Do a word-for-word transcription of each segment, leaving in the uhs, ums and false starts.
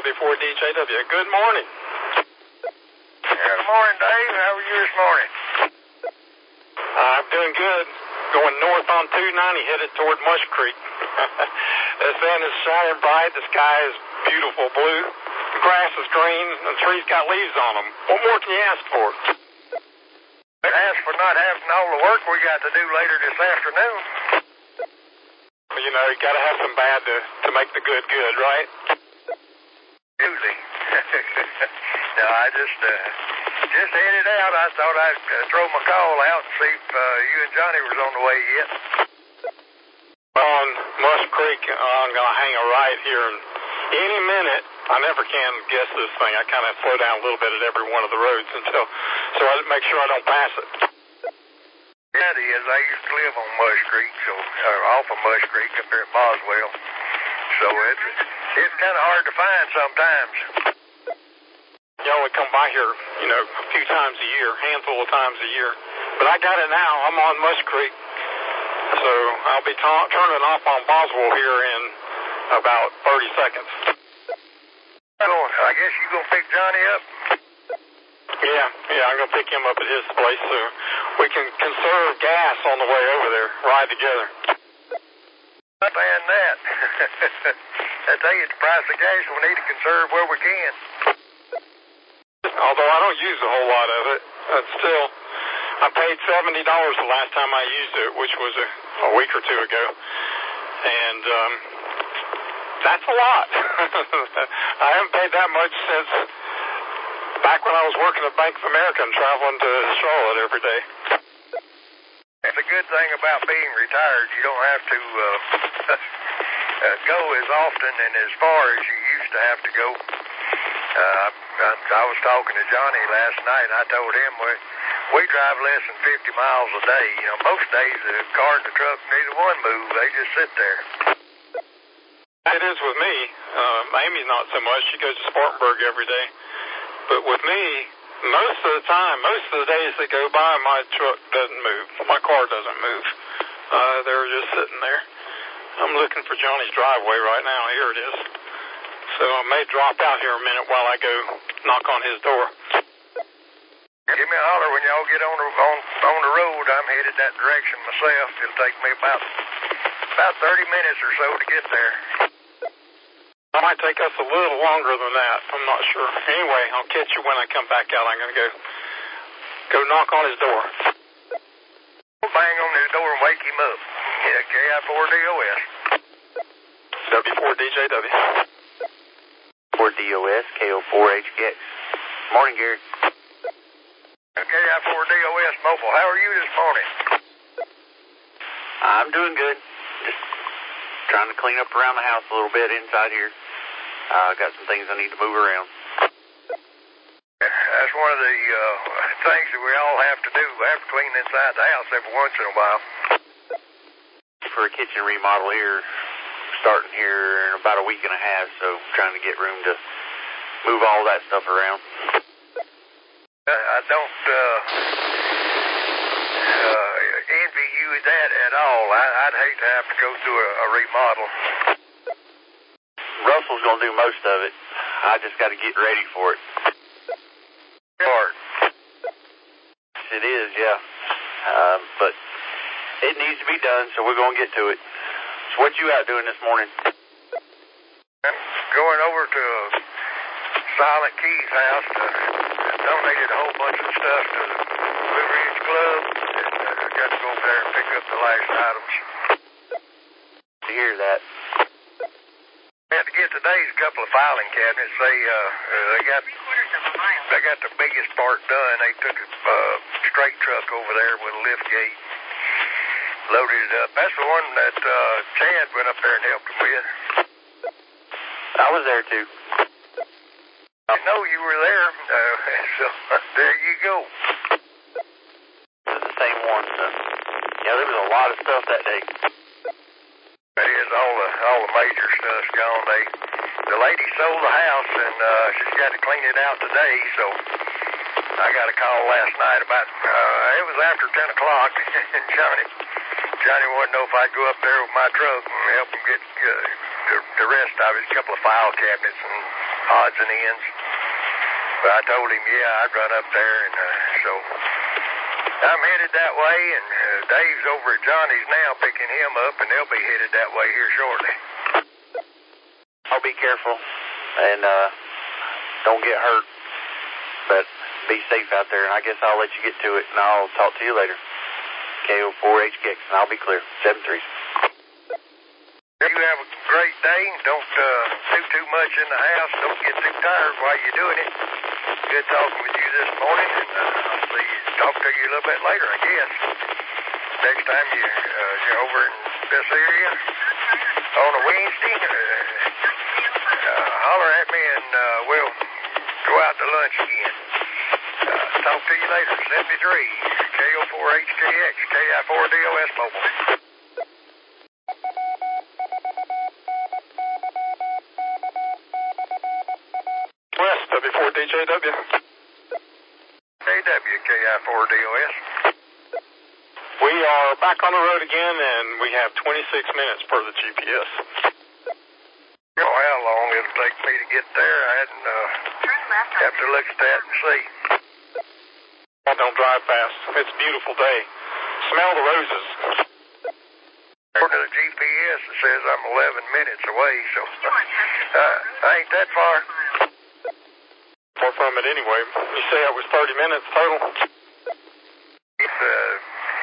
W four D J W. Good morning. Yeah, good morning, Dave. How are you this morning? I'm doing good. Going north on two ninety, headed toward Mush Creek. The sun is shining bright. The sky is beautiful blue. The grass is green. The trees got leaves on them. What more can you ask for? Ask for not having all the work we got to do later this afternoon. Well, you know, you got to have some bad to, to make the good good, right? Usually. No, I just uh, just headed out. I thought I'd uh, throw my call out and see if uh, you and Johnny was on the way yet. On Mush Creek, uh, I'm going to hang a right here in any minute. I never can guess this thing. I kind of slow down a little bit at every one of the roads until, so I make sure I don't pass it. Yeah, it is. I used to live on Mush Creek, so uh, off of Mush Creek up here at Boswell. So it's it's kind of hard to find sometimes. You only come by here, you know, a few times a year, handful of times a year. But I got it now. I'm on Mush Creek. So I'll be ta- turning off on Boswell here in about thirty seconds. So I guess you going to pick Johnny up? Yeah, yeah, I'm going to pick him up at his place so we can conserve gas on the way over there, ride together. Understand that. I tell you, the price of gas, we need to conserve where we can. Although I don't use a whole lot of it, it's still, I paid seventy dollars the last time I used it, which was a, a week or two ago. And um, that's a lot. I haven't paid that much since back when I was working at Bank of America and traveling to Charlotte every day. And the good thing about being retired, you don't have to uh, uh, go as often and as far as you used to have to go. Uh, I, I was talking to Johnny last night, and I told him we, we drive less than fifty miles a day. You know, most days the car and the truck, neither one move. They just sit there. It is with me. Um, Amy's not so much. She goes to Spartanburg every day. But with me, most of the time, most of the days that go by, my truck doesn't move. My car doesn't move. Uh, they're just sitting there. I'm looking for Johnny's driveway right now. Here it is. So I may drop out here a minute while I go knock on his door. Give me a holler when y'all get on the, on, on the road. I'm headed that direction myself. It'll take me about, about thirty minutes or so to get there. It might take us a little longer than that. I'm not sure. Anyway, I'll catch you when I come back out. I'm going to go go knock on his door. Bang on his door and wake him up. Yeah, K I four D O S. W four D J W. four D O S, K O four H K X. Morning, Gary. K I four D O S Mobile. How are you this morning? I'm doing good. Just trying to clean up around the house a little bit inside here. I uh, got some things I need to move around. That's one of the uh, things that we all have to do. We have to clean inside the house every once in a while. For a kitchen remodel here, starting here in about a week and a half, so trying to get room to move all that stuff around. I don't uh, uh, envy you that at all. I, I'd hate to have to go through a, a remodel. Russell's going to do most of it. I just got to get ready for it. Hard. It is, yeah. Um, but it needs to be done, so we're going to get to it. So what you out doing this morning? I'm going over to Silent Key's house. To, donated a whole bunch of stuff to the Blue Ridge Club. And uh, got to go over there and pick up the last items. To hear that. I had to get today's couple of filing cabinets. They uh, uh they got they got the biggest part done. They took a uh, straight truck over there with a lift gate, loaded it up. That's the one that uh, Chad went up there and helped him with. I was there too. I know you were there, uh, so there you go. It was the same one. So. Yeah, there was a lot of stuff that day. That is, all the all the major stuff's gone. They the lady sold the house and uh, she's got to clean it out today. So I got a call last night about uh, it was after ten o'clock. And Johnny Johnny wanted to know if I'd go up there with my truck and help him get uh, the, the rest of his couple of file cabinets and odds and ends. But I told him, yeah, I'd run up there, and uh, so I'm headed that way, and uh, Dave's over at Johnny's now picking him up, and they'll be headed that way here shortly. I'll be careful, and uh, don't get hurt, but be safe out there, and I guess I'll let you get to it, and I'll talk to you later. K O four H K X, and I'll be clear. seven three. You have a great day. Don't uh, do too much in the house. Don't get too tired while you're doing it. Good talking with you this morning, and uh, I'll see you, talk to you a little bit later, I guess. Next time you, uh, you're over in this area on a Wednesday, uh, uh, holler at me, and uh, we'll go out to lunch again. Uh, talk to you later. seventy-three, K O four H K X, K I four D O S Mobile. West, W four D J W. J W, K I four D O S. We are back on the road again, and we have twenty-six minutes per the G P S. You know how long it'll take me to get there? I hadn't, uh, have to look at that and see. Don't drive fast. It's a beautiful day. Smell the roses. According to the G P S, it says I'm eleven minutes away, so uh, I ain't that far. More from it anyway. You say it was thirty minutes total? It's, uh,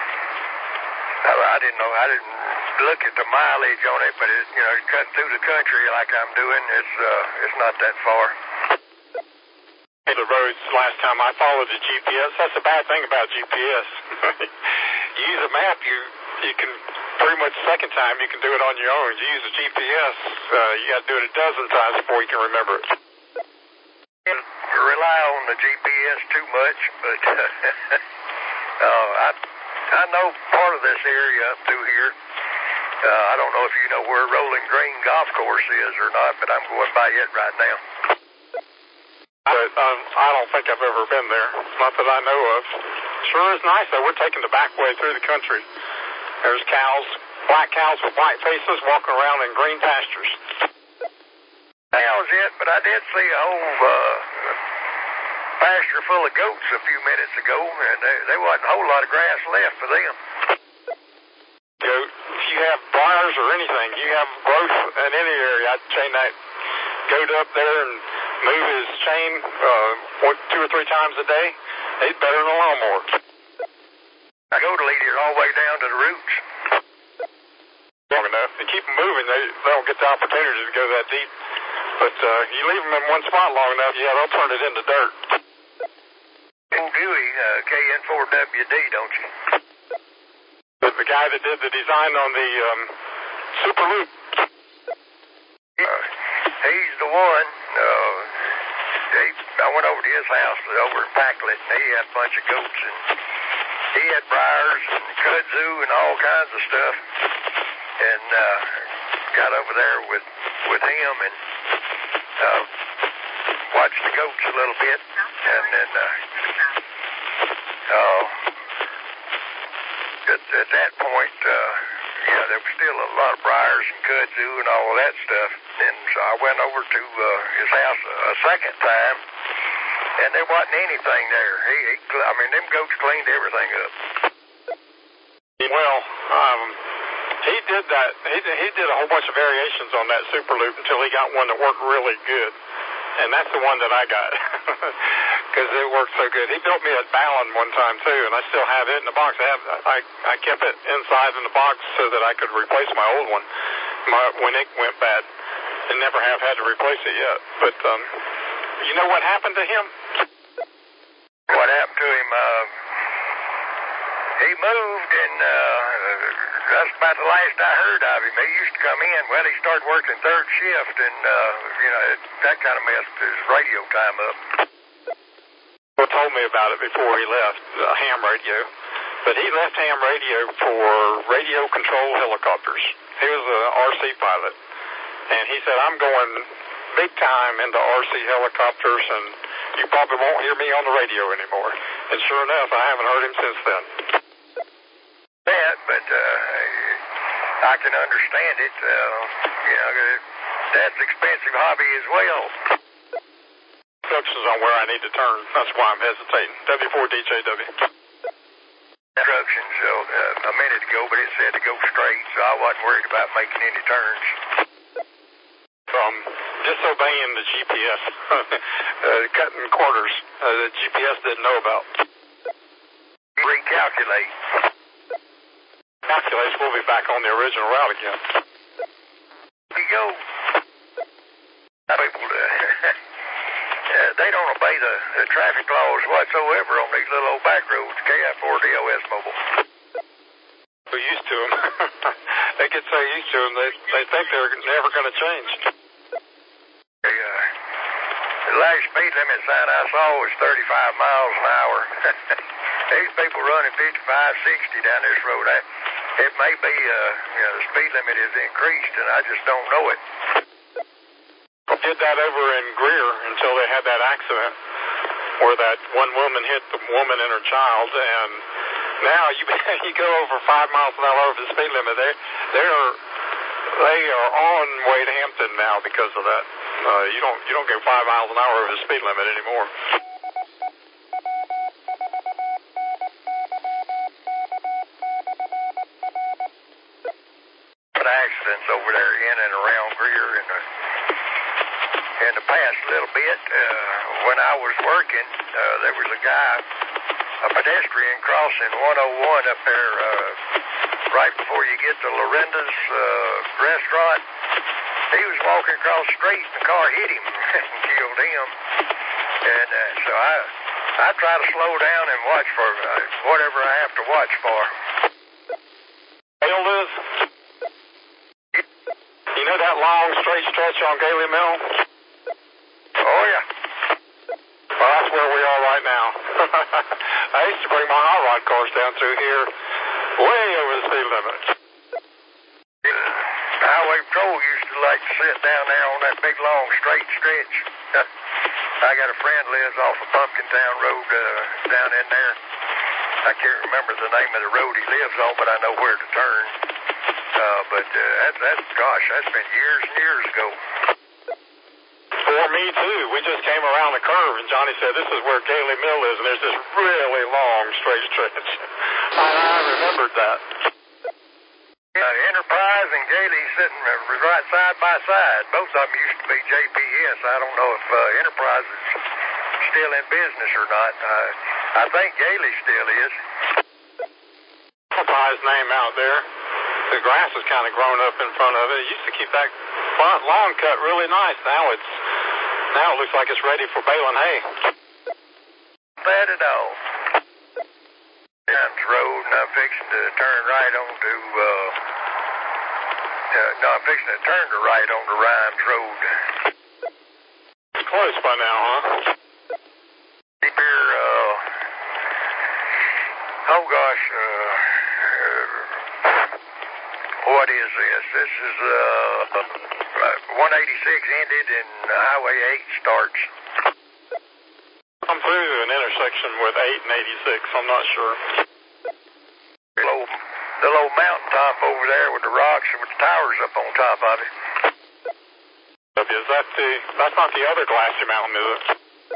I didn't know. I didn't look at the mileage on it, but it, you know, cutting through the country like I'm doing, it's uh, it's not that far. The roads last time I followed the G P S. That's the bad thing about G P S. You use a map, you you can pretty much second time you can do it on your own. You use a G P S, uh, you got to do it a dozen times before you can remember it. You rely on the G P S too much, but uh, I I know part of this area up through here. Uh, I don't know if you know where Rolling Green Golf Course is or not, but I'm going by it right now. But um, I don't think I've ever been there. Not that I know of. Sure is nice, though. We're taking the back way through the country. There's cows, black cows with white faces walking around in green pastures. That was it, but I did see a whole uh, pasture full of goats a few minutes ago, and there, there wasn't a whole lot of grass left for them. You know, if you have briars or anything, you have growth in any area, I'd chain that goat up there and move his chain uh, one, two or three times a day. He's better than a lawnmower. I go to lead it all the way down to the roots. Long enough. You keep them moving, they, they don't get the opportunity to go that deep. But uh, you leave them in one spot long enough, yeah, they'll turn it into dirt. Old Dewey, uh, K N four W D, don't you? The, the guy that did the design on the um, Super Loop. Uh, he's the one. Uh, he, I went over to his house over in Packlet, and he had a bunch of goats, and he had briars and kudzu and all kinds of stuff. And uh, got over there with, with him and uh, watched the goats a little bit, and then uh, uh, at, at that point, uh, yeah, there was still a lot of briars and kudzu and all of that stuff. And so I went over to uh, his house a, a second time, and there wasn't anything there. He, he, I mean, them goats cleaned everything up. Well, um, he did that. He did, he did a whole bunch of variations on that Super Loop until he got one that worked really good, and that's the one that I got because it worked so good. He built me a Ballon one time too, and I still have it in the box. I have I I kept it inside in the box so that I could replace my old one my, when it went bad, and never have had to replace it yet. But um, you know what happened to him? What happened to him? Uh, he moved, and uh, that's about the last I heard of him. He used to come in. Well, he started working third shift, and uh, you know that kind of messed his radio time up. Well, told me about it before he left uh, ham radio, but he left ham radio for radio control helicopters. He was an R C pilot, and he said, "I'm going big time into R C helicopters, and you probably won't hear me on the radio anymore." And sure enough, I haven't heard him since then. That, but uh, I can understand it. Uh, you know, that's an expensive hobby as well. Instructions on where I need to turn. That's why I'm hesitating. W four D J W. Instructions uh, a minute ago, but it said to go straight, so I wasn't worried about making any turns. From disobeying the G P S, uh, cutting corners uh, that G P S didn't know about. Recalculate. Calculate, we'll be back on the original route again. There you go. People, uh, uh, they don't obey the, the traffic laws whatsoever on these little old back roads, K I four D O S mobile. We're used to them. They get so used to them, they, they think they're never going to change. The, uh, the last speed limit sign I saw was thirty-five miles an hour. These people running fifty-five, sixty down this road. I, it may be, uh, you know, the speed limit is increased, and I just don't know it. Did that over in Greer until they had that accident where that one woman hit the woman and her child, and now you you go over five miles an hour over the speed limit. They they're they are on way to Hampton now because of that. Uh, you don't you don't go five miles an hour over the speed limit anymore. Accidents over there in and around Greer in the in the past a little bit. Uh, when I was working, uh, there was a guy, a pedestrian crossing one oh one up there uh, right before you get to Lorenda's uh, restaurant. He was walking across the street and the car hit him and killed him. And uh, so I I try to slow down and watch for uh, whatever I have to watch for. Hail, Liz? You know that long straight stretch on Gailey Mill? Oh, yeah. Well, that's where we are right now. I used to bring my hot rod cars down through here way over the speed limit. The Highway Patrol used to like to sit down there on that big, long, straight stretch. I got a friend lives off of Pumpkin Town Road uh, down in there. I can't remember the name of the road he lives on, but I know where to turn. Uh, but uh, that's, that's, gosh, that's been years and years ago. For me, too. We just came around the curve, and Johnny said, this is where Gailey Mill is, and there's this really long straight stretch. I, I remembered that. Uh, Enterprise and Gailey sitting right side by side. Both of them used to be J P S. I don't know if uh, Enterprise is still in business or not. Uh, I think Gailey still is. Enterprise name out there. The grass has kind of grown up in front of it. It used to keep that front lawn cut really nice. Now it's now it looks like it's ready for baling hay. Bad at all. Times Road, and I'm fixing to turn right onto. Uh, uh, no, I'm fixing to turn to right onto Rhines Road. It's close by now, huh? Keep here. Uh, oh gosh. Uh, What is this? This is uh, one eighty-six ended and Highway eight starts. I'm through an intersection with eight and eighty-six. I'm not sure. The little, the little mountaintop over there with the rocks and with the towers up on top of it. Is that the? That's not the other glassy mountain, is it?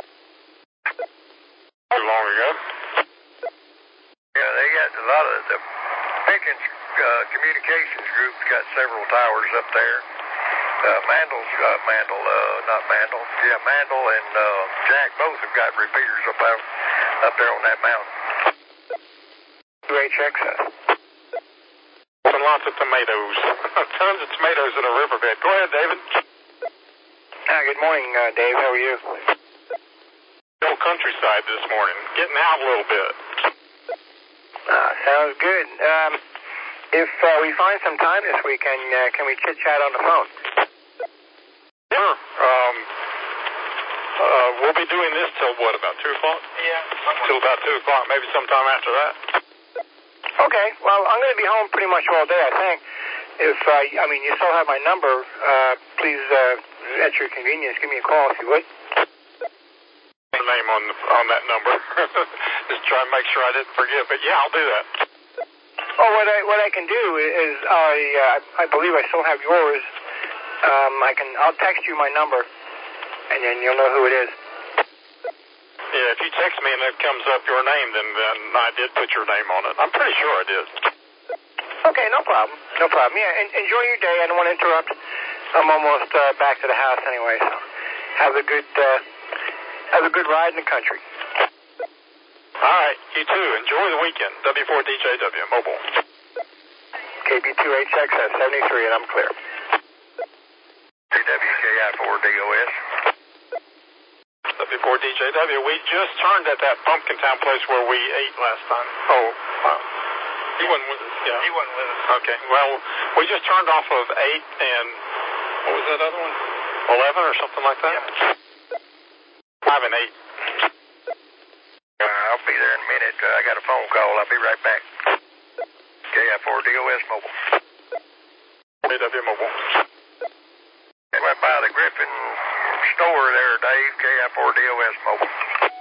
Too long ago. Yeah, they got a lot of the Pickens. Uh, communications group's got several towers up there. Uh, Mandel's got Mandel, uh, not Mandel. Yeah, Mandel and uh, Jack both have got repeaters up out, up there on that mountain. U H X. And lots of tomatoes. Tons of tomatoes in a riverbed. Go ahead, David. Ah, good morning, uh, Dave. How are you? Old countryside this morning. Getting out a little bit. Ah, sounds good. Um, if uh, we find some time this weekend, uh, can we chit-chat on the phone? Sure. Um, uh, we'll be doing this till what, about two o'clock? Yeah. Till about two o'clock, maybe sometime after that. Okay. Well, I'm going to be home pretty much all day, I think. If, uh, I mean, you still have my number, uh, please, uh, at your convenience, give me a call if you would. The name on the, on that number. Just try and make sure I didn't forget, but yeah, I'll do that. Oh, what I what I can do is I uh, I believe I still have yours. Um, I can I'll text you my number, and then you'll know who it is. Yeah, if you text me and it comes up your name, then, then I did put your name on it. I'm pretty sure I did. Okay, no problem. No problem. Yeah, en- enjoy your day. I don't want to interrupt. I'm almost uh, back to the house anyway, so have a good uh, have a good ride in the country. All right, you too. Enjoy the weekend. W four D J W, mobile. K B two H X S seventy-three, and I'm clear. W K I four D O S. W four D J W, we just turned at that Pumpkin Town place where we ate last time. Oh, wow. He wasn't with us, yeah. He wasn't with us. Okay, well, we just turned off of eight and, what was that other one? eleven or something like that? Yeah. five and eight. Uh, I'll be there in a minute. Uh, I got a phone call. I'll be right back. K I four D O S mobile. D W mobile. I went by the Griffin store there, Dave. K I four D O S mobile.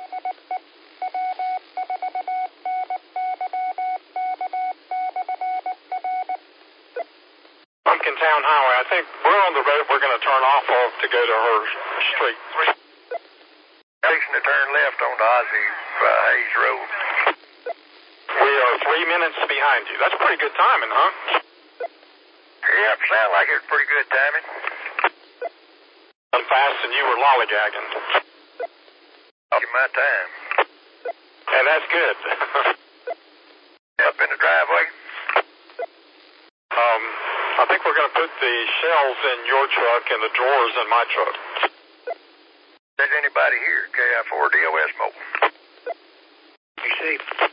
Pumpkin Town Highway. I think we're on the road we're going to turn off of to go to her street. Fixing to turn left on the Ozzy uh, Hayes Road. We are three minutes behind you. That's pretty good timing, huh? Yep, sound like it was pretty good timing. I'm fast and you were lollygagging. Taking my time. And that's good. Up in the driveway. Um, I think we're going to put the shells in your truck and the drawers in my truck. There's anybody here, K I four D O S mobile. Be safe.